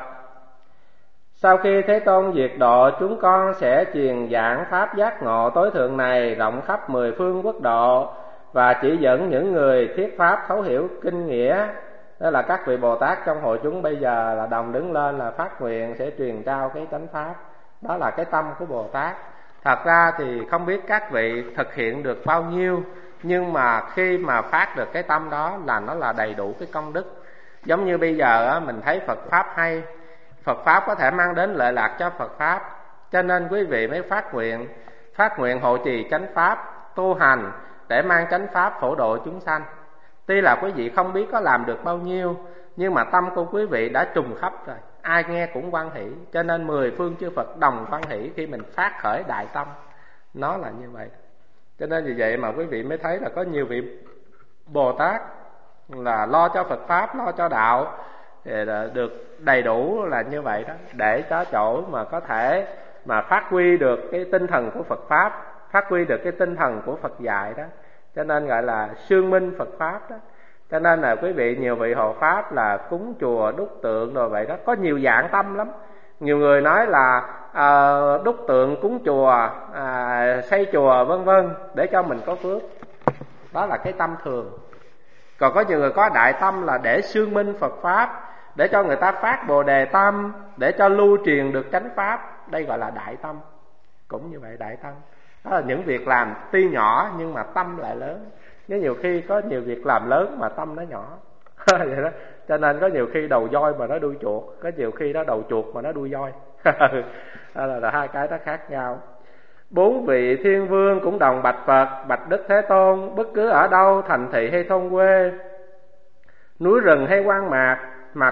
sau khi Thế Tôn diệt độ, chúng con sẽ truyền giảng pháp giác ngộ tối thượng này rộng khắp 10 phương quốc độ, và chỉ dẫn những người thiết pháp thấu hiểu kinh nghĩa. Đó là các vị Bồ Tát trong hội chúng bây giờ là đồng đứng lên là phát nguyện sẽ truyền trao cái chánh pháp. Đó là cái tâm của Bồ Tát. Thật ra thì không biết các vị thực hiện được bao nhiêu, nhưng mà khi mà phát được cái tâm đó là nó là đầy đủ cái công đức. Giống như bây giờ mình thấy Phật Pháp hay, Phật Pháp có thể mang đến lợi lạc cho Phật Pháp, cho nên quý vị mới phát nguyện hộ trì chánh Pháp, tu hành để mang chánh Pháp phổ độ chúng sanh. Tuy là quý vị không biết có làm được bao nhiêu, nhưng mà tâm của quý vị đã trùng khắp rồi, ai nghe cũng hoan hỷ. Cho nên 10 phương chư Phật đồng hoan hỷ khi mình phát khởi đại tâm. Nó là như vậy. Cho nên vì vậy mà quý vị mới thấy là có nhiều vị Bồ Tát là lo cho Phật Pháp, lo cho đạo thì được đầy đủ là như vậy đó, để có chỗ mà có thể mà phát huy được cái tinh thần của Phật Pháp, phát huy được cái tinh thần của Phật dạy đó. Cho nên gọi là sương minh Phật Pháp đó. Cho nên là quý vị nhiều vị hộ Pháp là cúng chùa, đúc tượng rồi vậy đó, có nhiều dạng tâm lắm. Nhiều người nói là đúc tượng, cúng chùa, xây chùa vân vân để cho mình có phước. Đó là cái tâm thường. Còn có nhiều người có đại tâm là để sương minh Phật Pháp, để cho người ta phát Bồ Đề tâm, để cho lưu truyền được chánh Pháp. Đây gọi là đại tâm. Cũng như vậy, đại tâm. Đó là những việc làm tuy nhỏ nhưng mà tâm lại lớn. Nếu nhiều khi có nhiều việc làm lớn mà tâm nó nhỏ. Vậy đó. Cho nên có nhiều khi đầu voi mà nó đuôi chuột, có nhiều khi nó đầu chuột mà nó đuôi voi. Đó là hai cái nó khác nhau. 4 vị thiên vương cũng đồng bạch Phật: bạch Đức Thế Tôn, bất cứ ở đâu, thành thị hay thôn quê, núi rừng hay hoang mạc mà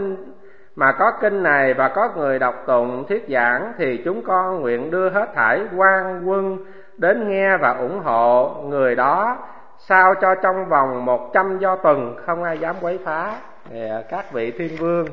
có kinh này và có người đọc tụng thuyết giảng, thì chúng con nguyện đưa hết thảy quan quân đến nghe và ủng hộ người đó, sao cho trong vòng 100 do tuần không ai dám quấy phá. Các vị thiên vương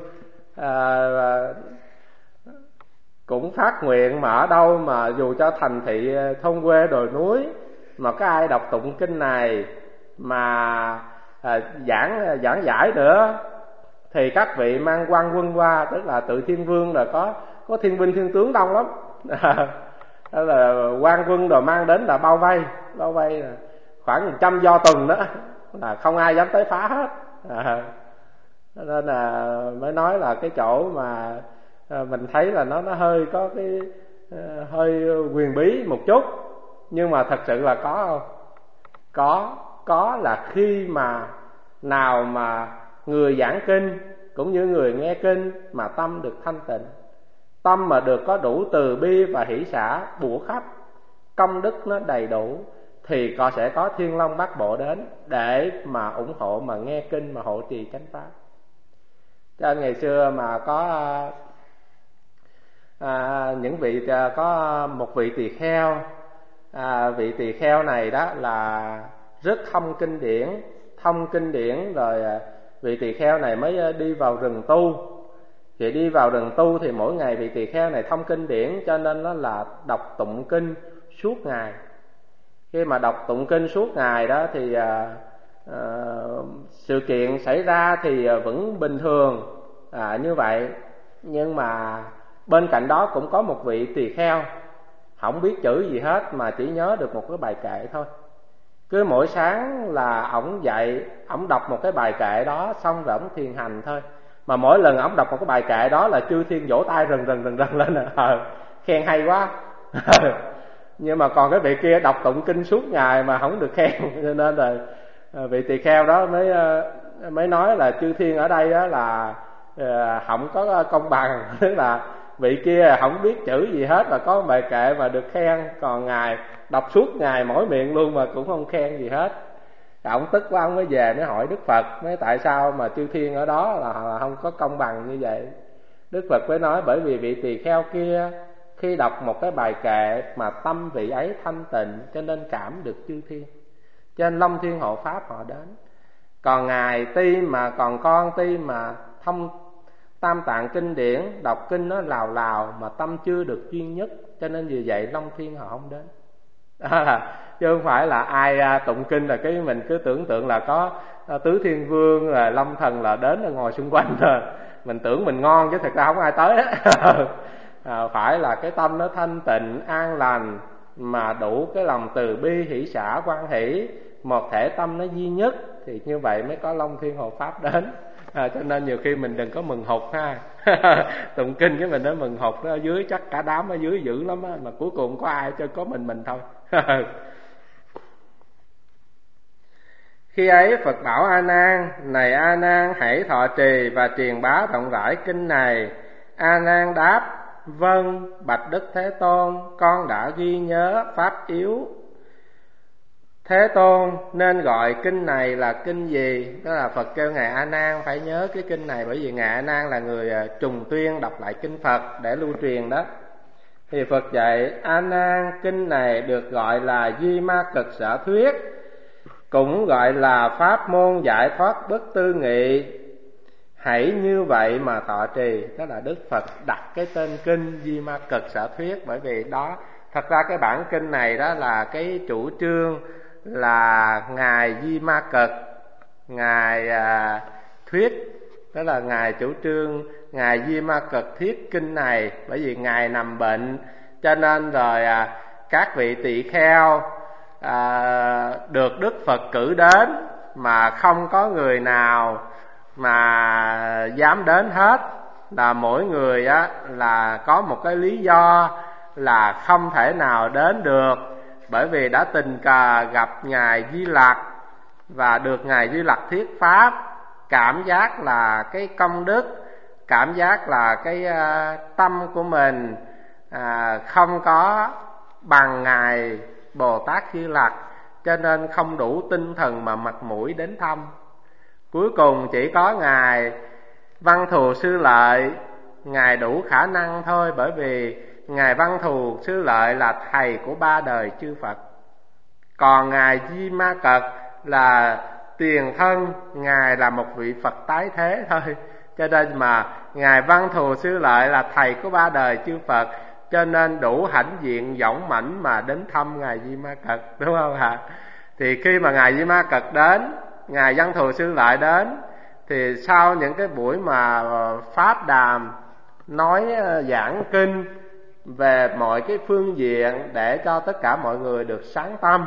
cũng phát nguyện mà ở đâu mà dù cho thành thị, thôn quê, đồi núi mà có ai đọc tụng kinh này mà giảng giải nữa thì các vị mang quan quân qua. Tức là tự thiên vương là có thiên binh thiên tướng đông lắm. Đó là quan quân rồi mang đến là bao vây là khoảng 100 do tuần đó, là không ai dám tới phá hết. Nên là mới nói là cái chỗ mà mình thấy là nó hơi có cái hơi huyền bí một chút, nhưng mà thật sự là có không? Có là khi mà nào mà người giảng kinh cũng như người nghe kinh mà tâm được thanh tịnh, tâm mà được có đủ từ bi và hỷ xả bủa khắp, công đức nó đầy đủ, thì sẽ có Thiên Long Bát Bộ đến để mà ủng hộ, mà nghe kinh, mà hộ trì chánh pháp. Cho nên ngày xưa mà có những vị, có một vị tỳ kheo, vị tỳ kheo này đó là rất thông kinh điển rồi vị tỳ kheo này mới đi vào rừng tu. Thì đi vào rừng tu thì mỗi ngày vị tỳ kheo này thông kinh điển, cho nên nó là đọc tụng kinh suốt ngày. Khi mà đọc tụng kinh suốt ngày đó thì sự kiện xảy ra thì vẫn bình thường như vậy. Nhưng mà bên cạnh đó cũng có một vị tỳ kheo không biết chữ gì hết mà chỉ nhớ được một cái bài kệ thôi. Cứ mỗi sáng là ổng dậy, ổng đọc một cái bài kệ đó xong rồi ổng thiền hành thôi. Mà mỗi lần ổng đọc một cái bài kệ đó là chư thiên vỗ tay rần rần lên, khen hay quá. Nhưng mà còn cái vị kia đọc tụng kinh suốt ngày mà không được khen, cho nên là vị tỳ kheo đó mới nói là chư thiên ở đây đó là không có công bằng. Tức là vị kia không biết chữ gì hết mà có bài kệ mà được khen, còn ngài đọc suốt ngày mỏi miệng luôn mà cũng không khen gì hết. Ông tức quá, ông mới về mới hỏi Đức Phật, mới tại sao mà chư thiên ở đó là không có công bằng như vậy. Đức Phật mới nói bởi vì vị tỳ kheo kia khi đọc một cái bài kệ mà tâm vị ấy thanh tịnh, cho nên cảm được chư thiên, cho nên Long Thiên Hộ Pháp họ đến. Còn ngài ti mà còn con ti mà thông tam tạng kinh điển, đọc kinh nó lào lào mà tâm chưa được chuyên nhất, cho nên vì vậy Long Thiên họ không đến. Chứ không phải là ai tụng kinh là cái mình cứ tưởng tượng là có tứ thiên vương là Long Thần là đến là ngồi xung quanh rồi mình tưởng mình ngon, chứ thật ra không ai tới phải là cái tâm nó thanh tịnh an lành mà đủ cái lòng từ bi hỷ xả quan hỷ, một thể tâm nó duy nhất, thì như vậy mới có Long Thiên Hộ Pháp đến. Cho nên nhiều khi mình đừng có mừng hụt ha. Tụng kinh cái mình nó mừng hụt, nó ở dưới chắc cả đám ở dưới dữ lắm á, mà cuối cùng có ai chứ có mình thôi. Khi ấy Phật bảo A Nan: này A Nan, hãy thọ trì và truyền bá rộng rãi kinh này. A Nan đáp: vâng, bạch Đức Thế Tôn, con đã ghi nhớ pháp yếu. Thế Tôn, nên gọi kinh này là kinh gì? Đó là Phật kêu ngài A Nan phải nhớ cái kinh này, bởi vì ngài A Nan là người trùng tuyên đọc lại kinh Phật để lưu truyền đó. Thì Phật dạy: A Nan, kinh này được gọi là Duy Ma Cực Sở Thuyết, cũng gọi là pháp môn giải thoát bất tư nghị. Hãy như vậy mà thọ trì. Đó là Đức Phật đặt cái tên kinh Duy Ma Cực Sở Thuyết, bởi vì đó thật ra cái bản kinh này đó là cái chủ trương là ngài Duy Ma Cực ngài thuyết, đó là ngài chủ trương ngài Duy Ma Cực thuyết kinh này. Bởi vì ngài nằm bệnh, cho nên rồi các vị tỳ kheo được Đức Phật cử đến mà không có người nào mà dám đến hết, là mỗi người là có một cái lý do là không thể nào đến được, bởi vì đã tình cờ gặp ngài Di Lặc và được ngài Di Lặc thuyết pháp, cảm giác là cái công đức, cảm giác là cái tâm của mình không có bằng ngài Bồ Tát Di Lặc, cho nên không đủ tinh thần mà mặt mũi đến thăm. Cuối cùng chỉ có ngài Văn Thù Sư Lợi, ngài đủ khả năng thôi, bởi vì ngài Văn Thù Sư Lợi là thầy của ba đời chư Phật. Còn ngài Di Ma Cật là tiền thân, ngài là một vị Phật tái thế thôi. Cho nên mà ngài Văn Thù Sư Lợi là thầy của ba đời chư Phật, cho nên đủ hãnh diện dõng mãnh mà đến thăm ngài Di Ma Cật, đúng không ạ? Thì khi mà ngài Di Ma Cật đến, ngài Văn Thù Sư Lợi đến, thì sau những cái buổi mà pháp đàm nói giảng kinh về mọi cái phương diện để cho tất cả mọi người được sáng tâm,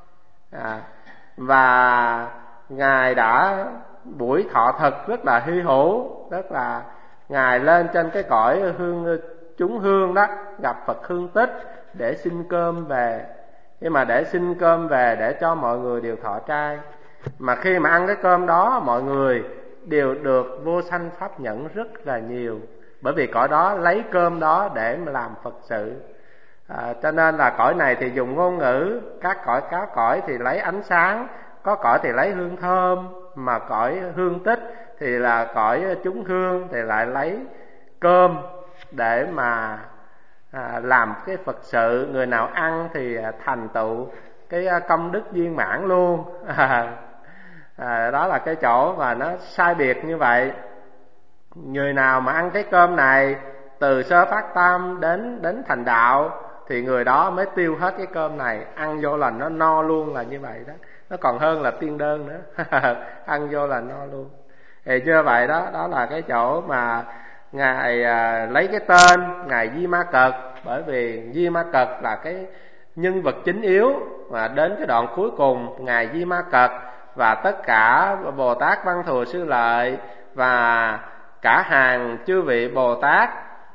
và ngài đã buổi thọ thực rất là hy hữu, rất là ngài lên trên cái cõi hương chúng hương đó, gặp Phật Hương Tích để xin cơm về. Nhưng mà để xin cơm về để cho mọi người đều thọ trai, mà khi mà ăn cái cơm đó mọi người đều được vô sanh pháp nhẫn rất là nhiều, bởi vì cõi đó lấy cơm đó để mà làm Phật sự. Cho nên là cõi này thì dùng ngôn ngữ, các cõi thì lấy ánh sáng, có cõi thì lấy hương thơm, mà cõi hương tích thì là cõi chúng hương thì lại lấy cơm để mà làm cái Phật sự. Người nào ăn thì thành tựu cái công đức viên mãn luôn. Đó là cái chỗ mà nó sai biệt như vậy. Người nào mà ăn cái cơm này từ sơ phát tâm đến thành đạo thì người đó mới tiêu hết cái cơm này. Ăn vô là nó no luôn, là như vậy đó. Nó còn hơn là tiên đơn nữa. Ăn vô là no luôn. Thì như vậy đó, đó là cái chỗ mà Ngài lấy cái tên Ngài Di Ma Cật. Bởi vì Di Ma Cật là cái nhân vật chính yếu, mà đến cái đoạn cuối cùng Ngài Di Ma Cật và tất cả Bồ Tát Văn Thù Sư Lợi và cả hàng chư vị Bồ Tát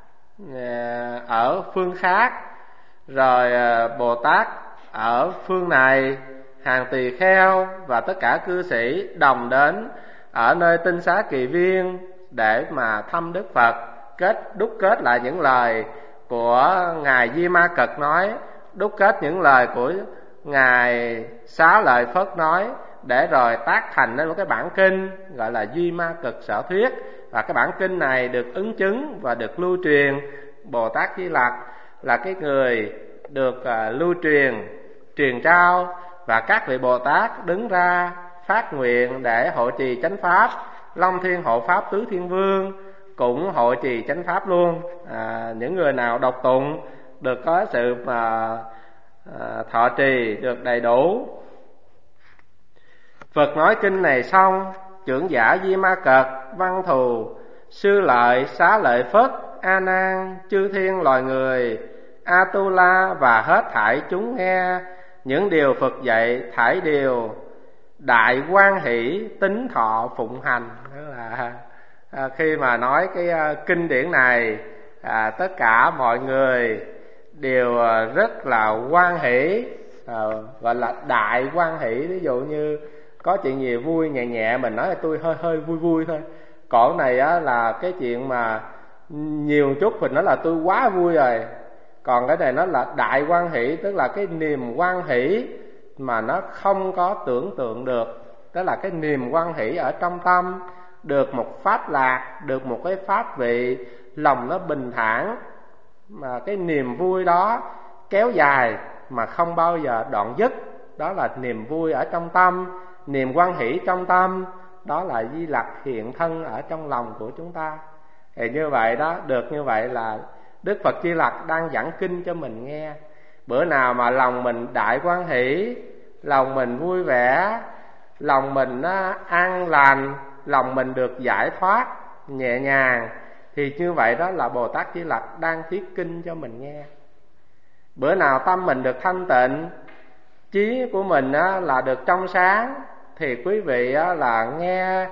ở phương khác, rồi Bồ Tát ở phương này, hàng tỳ kheo và tất cả cư sĩ đồng đến ở nơi Tinh Xá Kỳ Viên để mà thăm Đức Phật, đúc kết lại những lời của Ngài Di Ma Cật nói, đúc kết những lời của Ngài Xá Lợi Phất nói, để rồi tác thành nên một cái bản kinh gọi là Di Ma Cật Sở Thuyết. Và cái bản kinh này được ứng chứng và được lưu truyền. Bồ Tát Di Lặc là cái người được lưu truyền trao, và các vị Bồ Tát đứng ra phát nguyện để hộ trì chánh pháp. Long Thiên Hộ Pháp Tứ Thiên Vương cũng hộ trì chánh pháp luôn. Những người nào đọc tụng được có sự thọ trì được đầy đủ. Phật nói kinh này xong, trưởng giả Di Ma Cật, Văn Thù Sư Lợi, Xá Lợi Phất, A Nan, chư thiên loài người, A Tu La và hết thảy chúng nghe những điều Phật dạy, thảy điều đại hoan hỷ tín thọ phụng hành. Đó là khi mà nói cái kinh điển này, tất cả mọi người đều rất là hoan hỷ, gọi là đại hoan hỷ. Ví dụ như có chuyện gì vui nhẹ nhẹ mình nói là tôi hơi vui vui thôi. Còn này á là cái chuyện mà nhiều chút mình nói là tôi quá vui rồi. Còn cái này nó là đại hoan hỷ, tức là cái niềm hoan hỷ mà nó không có tưởng tượng được. Đó là cái niềm hoan hỷ ở trong tâm, được một pháp lạc, được một cái pháp vị, lòng nó bình thản, mà cái niềm vui đó kéo dài mà không bao giờ đoạn dứt. Đó là niềm vui ở trong tâm, niềm hoan hỷ trong tâm. Đó là Di Lặc hiện thân ở trong lòng của chúng ta. Thì như vậy đó, được như vậy là Đức Phật Di Lặc đang giảng kinh cho mình nghe. Bữa nào mà lòng mình đại hoan hỷ, lòng mình vui vẻ, lòng mình an lành, lòng mình được giải thoát nhẹ nhàng, thì như vậy đó là Bồ Tát Di Lặc đang thuyết kinh cho mình nghe. Bữa nào tâm mình được thanh tịnh, trí của mình là được trong sáng, thì quý vị là nghe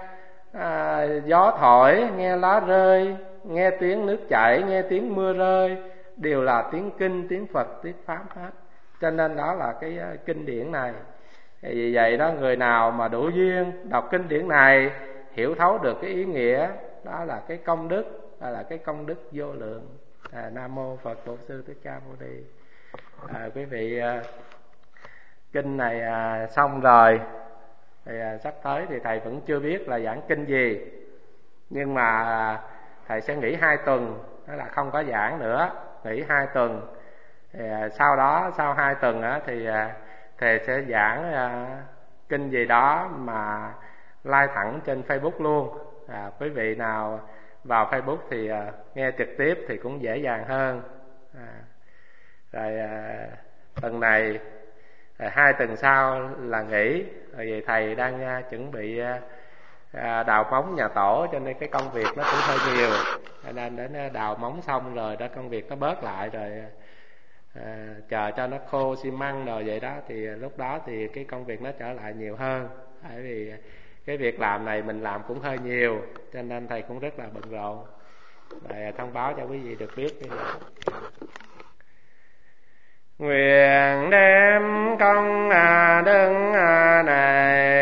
gió thổi, nghe lá rơi, nghe tiếng nước chảy, nghe tiếng mưa rơi, đều là tiếng kinh, tiếng Phật, tiếng Pháp hết. Cho nên đó là cái kinh điển này. Thì vì vậy đó, người nào mà đủ duyên đọc kinh điển này, hiểu thấu được cái ý nghĩa, đó là cái công đức, đó là cái công đức vô lượng. Nam mô Phật Bổn Sư Thích Ca Mâu Ni. Quý vị, kinh này xong rồi thì sắp tới thì thầy vẫn chưa biết là giảng kinh gì, nhưng mà thầy sẽ nghỉ 2 tuần, đó là không có giảng nữa, nghỉ 2 tuần. Thì sau đó, sau 2 tuần thì thầy sẽ giảng kinh gì đó mà live thẳng trên Facebook luôn. Quý vị nào vào Facebook thì nghe trực tiếp thì cũng dễ dàng hơn. Rồi tuần này 2 tuần sau là nghỉ. Rồi vì thầy đang chuẩn bị đào móng nhà tổ, cho nên cái công việc nó cũng hơi nhiều, nên đến đào móng xong rồi đó, công việc nó bớt lại rồi, chờ cho nó khô xi măng rồi vậy đó, thì lúc đó thì cái công việc nó trở lại nhiều hơn. Bởi vì cái việc làm này mình làm cũng hơi nhiều, cho nên thầy cũng rất là bận rộn. Rồi thông báo cho quý vị được biết. Nguyện đem công đức này